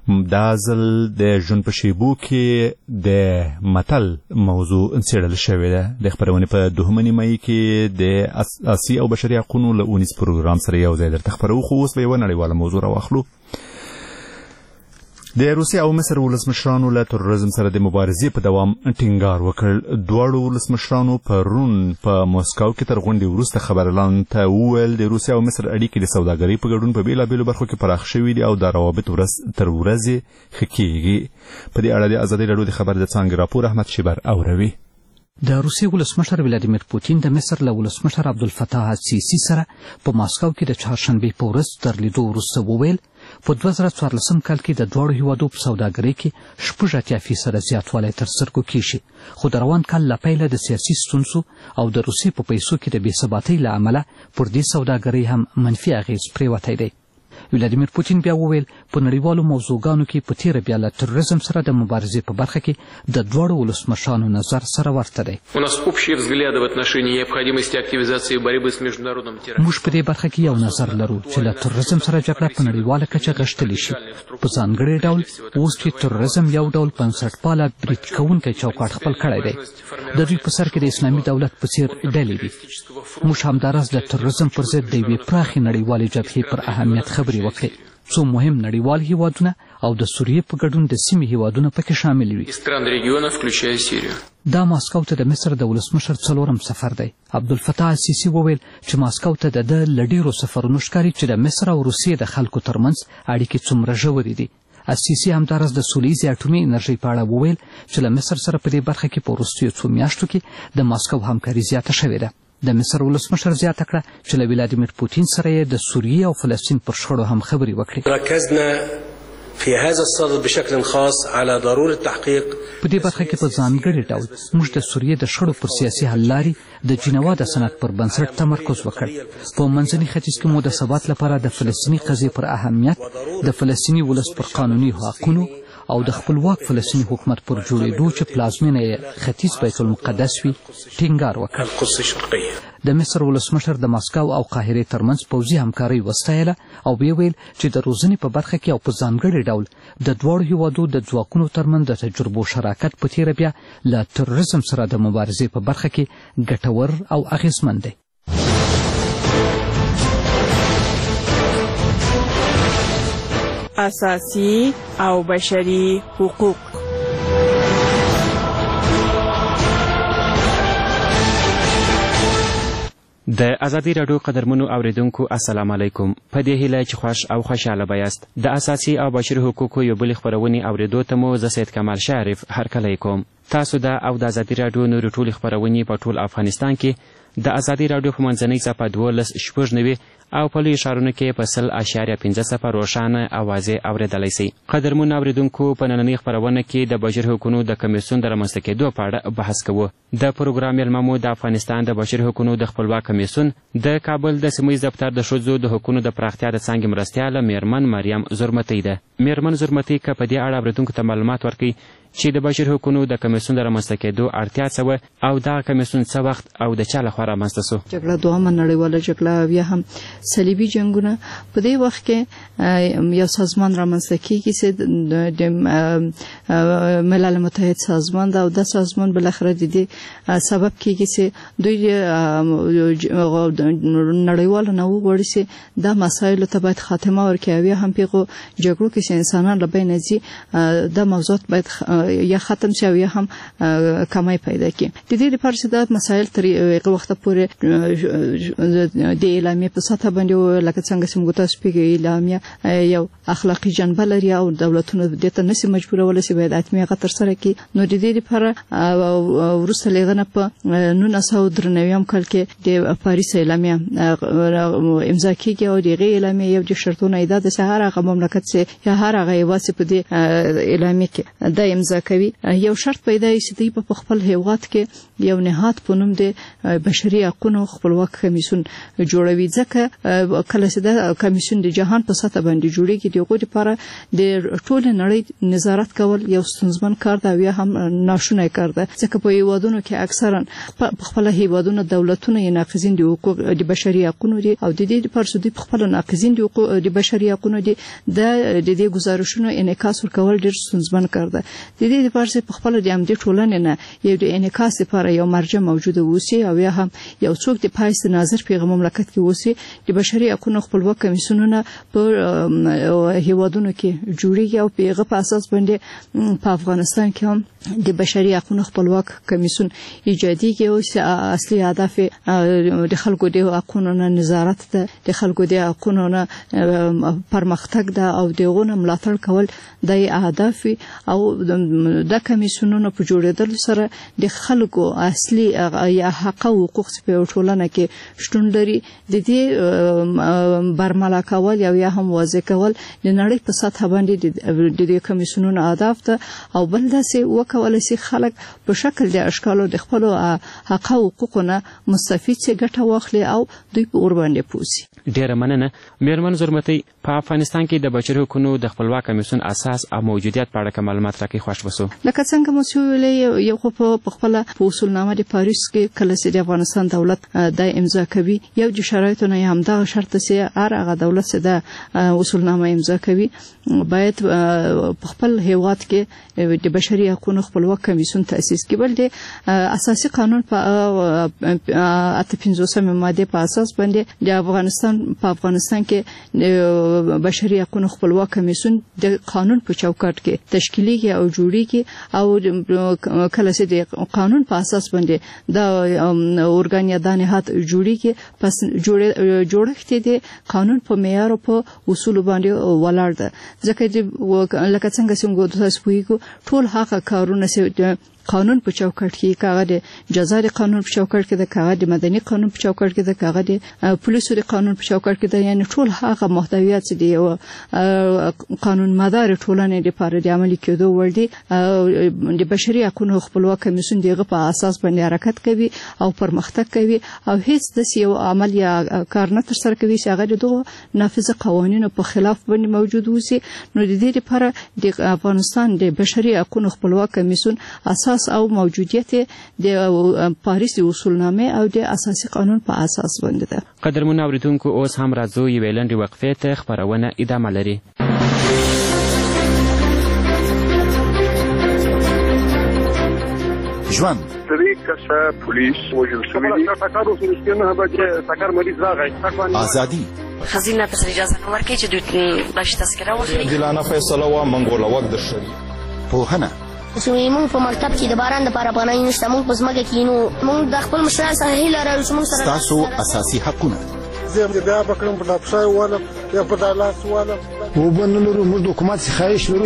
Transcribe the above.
دا ځل د ژوند په شیبو کې د متل موضوع څېړل شوې ده. د خپرونې په 2 نیمایي کې د اساسي او بشري حقوقو له اونیز پروګرام سره یو ځای درته خپرو. خو اوس به یوه نړیواله موضوع راواخلو. د روسیې او مصر ولسمشرانو له تروریزم سره د مبارزې په دوام ټینګار وکړ. دواړو ولسمشرانو پرون په موسکو کې تر غونډې وروسته خبريالانو ته وویل د روسیې او مصر اړیکې د سوداګرۍ په ګډون په بېلابېلو برخو کې پراخ شوي دي او دا روابط ورځ تر ورځې ښه کېږي. په دې اړه د ازادۍ راډیو د خبر د څانګې راپور احمد شیبر اوروي. د روسیې ولسمشر ولادیمیر پوتین د مصر له ولسمشر عبدالفتاح السیسي سره په ماسکو کې د چهارشنبې په ورځ تر لیدو وروسته وویل په 2014 کال کې د دواړو هیوادو په سوداګرۍ کې 80% زیاتوالی تر سترګو کېږي. خو د روان کال له پیله د سیاسي ستونزو او د روسیې په پیسو کې د بېثباتۍ له امله پر دې سوداګرۍ هم منفي اغېز پرېوتی دی. ولادیمیر پوتین بیا وویل په نړیوالو موضوعګانو کې په تیره بیا له تروریزم سره د مبارزې په برخه کې د دواړو ولسمشرانو نظر سره ورته دی. موږ په دې برخه کې یو نظر لرو چې له تروریزم سره جګړه په نړیواله کچه غښتلی شي. په ځانګړي ډول اوس چې تروریزم یو ډول بنسټپاله برید کوونکی چوکاټ خپل کړی دی. د دوی په سر کې د اسلامي دولت په څیر ډلې دي. موږ همداراز د تروریزم پر ضد د یوې پراخې نړیوالې جبهې پر اهمیت خبرې وکړې. څو مهم نړیوال هیوادونه او د سوریې په ګډون د سیمې هیوادونه پکې شامل وي. دا ماسکو ته د مصر د ولسمشر 4م سفر دی. عبدالفتاح السیسي وویل چې ماسکو ته د له ډیرو سفرونو ښکاري چې د مصر او روسیې د خلکو ترمنځ اړیکې څومره ژورې دي. السیسي همداراز د سولیزې اټومي انرژۍ په اړه وویل چې له مصر سره په دې برخه کې په وروستیو 2 میاشتو کې د ماسکو همکاري زیاته شوې ده. د مصر ولسمشر زیاته کړه چې له ولادیمیر پوتین سره یې د سوریې او فلسطین پر شخړو هم خبرې وکړې. في هذا الصدد بشكل خاص على ضرورة تحقيق په دې برخه کې په ځانګړي ډول موږ د سوریې د شخړو پر سیاسي حل لارې د جنیوا د سند پر بنسټ تمرکز وکړ. په منځني ختیځ کې مو د ثبات لپاره د فلسطیني قضیې پر اهمیت، د فلسطیني ولس پر قانوني حقونو او د خپلواک فلسطیني حکومت پر جوړېدو چې پلازمینه یې ختیځ بیت المقدس وي ټینګار وکړ. د مصر ولسمشر د ماسکو او قاهرې ترمنځ پوځي همکاري وستایله او ویل چې د روزنې په برخه کې او په ځانګړي ډول د دواړو هیوادو د ځواکونو ترمنځ د تجربو شراکت په تیره بیا له تروریزم سره د مبارزې په برخه کې ګټور او اغېزمن دی. اساسي او بشري حقوق. د ازادي راډیو قدرمنو اوریدونکو السلام علیکم. په دې هیله چې خوښ او خوشاله بیاست. د اساسي او بشري حقوقو یو بل خبرونې اوریدو ته مو زه سید کمال شریف هرکلی کوم. تاسو د او د ازادي راډیو نورې ټولې خبرونې په ټول افغانستان کې د ازادي راډیو په منځنۍ څپه 12.90 او په لویو ښارونو کې په 100.5 روښانه اوازې اورېدلی سئ. قدرمنو اوریدونکو په نننۍ خپرونه کې د بشري حقوقو د کمیسیون د رامنځته کېدو په اړه بحث کوو. د پروګرام میلمه مو د افغانستان د بشري حقوقو د خپلواک کمیسیون د کابل د سیمه ییز دفتر د ښځو د حقوقو د پراختیا د څانګې مرستیاله میرمن مریم زرمتۍ ده. میرمن زرمتۍ که په دې اړه اوریدونکو ته معلومات ورکوي چې د بشري حقوقو د کمیسیون د رامنځته کېدو اړتیا څه وه او دغه کمیسیون څه وخت او د چا لخوا رامنځته سو. جګړه دوهمه نړیواله جګړه بیا هم صلیبي جنګونه په دې وخت کې یو سازمان رامنځته کېږي چې د ملل متحد سازمان ده او دا سازمان بالاخره د دې سبب کېږي چې دوی نړیوالو نه وغواړي چې دا مسایلو ته باید خاتمه ورکړي. بیا هم پیغو جګړو کې چې انسانان له بینه ځي دا موضوعات باید یا ختم شي او یا هم کمای پیدا کړي. د دې لپاره چې دا مسایل تر یو وخت پورې د اعلامیې په سطح باندې لکه څنګه چې موږ تاسو پیږو اعلامیه یو اخلاقی جنبه لري او دولتونه د ته نشي مجبورول چې باید اتمه غتر سره کې. نو د دې لپاره وروسته لغنه په 1993 کال کې د پاریس اعلامیه امضا کیږي او دغه اعلامیه یو د شرطونو ایجاد د هر هغه مملکت چې یا هر هغه واسه په دې اعلامیه کې د امضا کوي یو شرط پیدا شي چې په خپل هیواد کې یو نهاد په نوم د بشري حقوقو خپلواک کمیسیون جوړوي. ځکه کله چې د کمیسیون د جهان په سطح باندې جوړیږي دغه لپاره د ټول نړۍ نظارت کول یو ستونزمن کار دی یا هم ناشونی کار دی ځکه په هیوادونو کې اکثرا په خپل هیوادونو دولتونه یې ناقضین دي حقوق د بشري حقوقو دي او د دې لپاره چې په خپل ناقضین دي حقوق د بشري حقوقو دي د دې گزارشونو انعکاس ورکول ډیر ستونزمن کار دی د دې لپاره چې په خپل د امنیت ټولنې نه یو د انعکاس لپاره یو مرجع موجوده وسی او یا هم یو څوک د پایست ناظر پیغام مملکت کې وسی د بشري حقوقو خپلواک کمیسیونونه په هیوادونو کې جوړیږي او په هغه اساس باندې په افغانستان کې هم د بشري حقوقو خپلواک کمیسیون ایجادیږي او اصلي هدف د خلکو د حقوقو نظارت ده د خلکو د حقوقو پرمختګ ده او دغه ملاتړ کول د اهداف او د کمیسیونونو په جوړېدل سره د خلکو اصلي یا حق او حقوق په ټولنه کې شتون لري د دې برملا کول یا هم واضح کول د نړۍ په سطح باندې د کمیسیونونو اهداف ته او بل داسې وکول شي خلک په شکل د اشکالو د خپل حق او حقوقونه مستفید څخه ګټه واخلي او دوی په اور باندې پوسی. ډیره مننه میرمن زرمتي. په افغانستان کې د بشري حقوقو د خپلواک کمیسیون اساس او موجودیت په اړه معلومات راکړئ خوښ وسو. لکه څنګه مو ویلي یو په خپل اصولنامه د پاریس کې کله چې د افغانستان دولت د امضا کوي یو د شرایطو نه هم دا شرط چې هر هغه دولت چې د اصولنامه امضا کوي باید په خپل هیواد کې د بشري حقوقو خپلواک کمیسیون تأسیس کړي. بل د اساسي قانون په 58 ماده په اساس باندې د افغانستان کې بشري حقوقو خپلواک کمیسیون د قانون په چوکاټ کې تشکیلي او جوړیږي او کله چې د قانون په اساس باندې د اورګان یا د نهاد جوړیږي پس جوړښت د قانون په معیار او په اصول باندې ولاړ ده ځکه چې لکه څنګه چې تاسو وایو ټول هغه کارونه چې قانون په چوکاټ کې کاغه د جزا د قانون په چوکاټ کې د کاغه د مدني قانون په چوکاټ کې د کاغه د پولیسو د قانون په چوکاټ کې د یعنی ټول هغه محتویات چې د قانون مدار ټولنې لپاره د عملي کېدو وړ دي د بشري حقوقو خپلواک کمیسیون دغه په اساس باندې حرکت کوي او پرمختګ کوي او هیڅ د یو عمل یا کار نه تر سره کوي چې هغه د نافذ قوانینو په خلاف باندې موجود وي. نو د دې لپاره د افغانستان د بشري حقوقو خپلواک کمیسیون اساس او موجودیت د پاریس اصولنامه او د اساسي قانون په اساس باندې ده. قدرمن اوریدونکو اوس هم راځو یو ویلندې وقفې ته خبرونه ادامه لري. ژوند طریقه پولیس وجل شوی ټاکارو سره به ټاکار مریض راغی ازادي خزینه په اجازه نو ورکې چې دوی باش تذکره واخلي دلانه فیصله وا منګول وخت د شری په هنه موږ په مکتب کې د باران لپاره پناه نشته موږ په ځمکه کې نو موږ د خپل مشران سره هیله لرو چې موږ سره تاسو اساسي حقونه زه بیا بکرم په لپسای ولا یا په دالاس ولا وبنلو موږ د حکومت څخه خواهش لرو